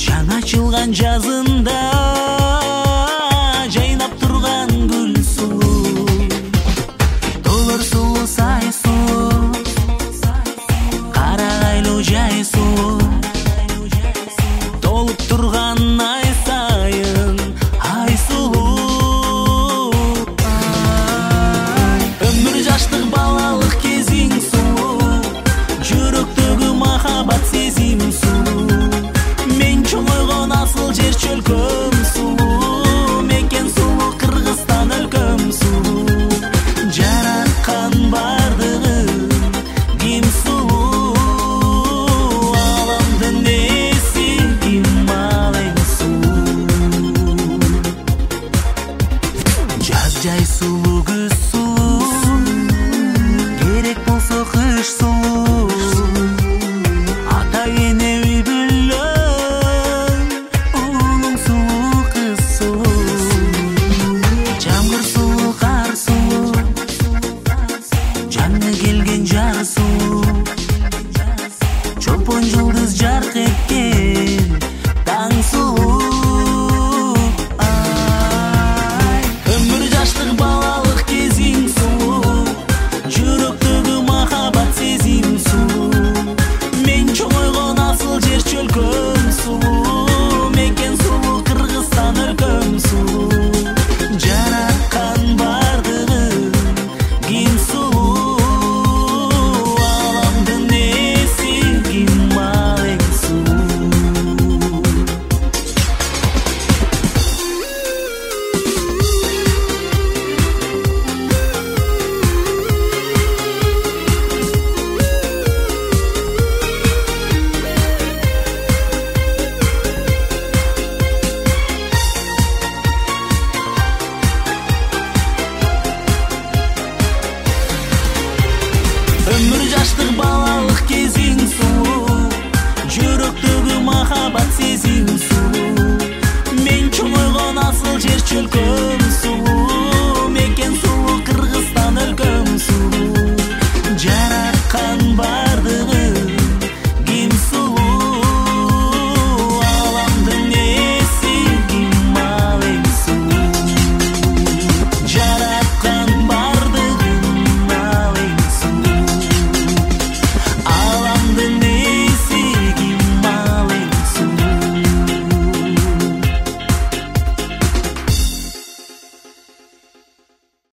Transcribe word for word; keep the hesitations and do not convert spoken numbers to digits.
жаңа açılған жазында жайнап тұрған гүл сұлу, толыр сұлу сай сұлу, қарағайлы жай сұлу, толып тұрған ай сайын ай сұлу. Өмір жаштық балалық кезің сұлу, жүректегі махаббат сезім сұлу, мен чоңойған асыл жер чөлкөм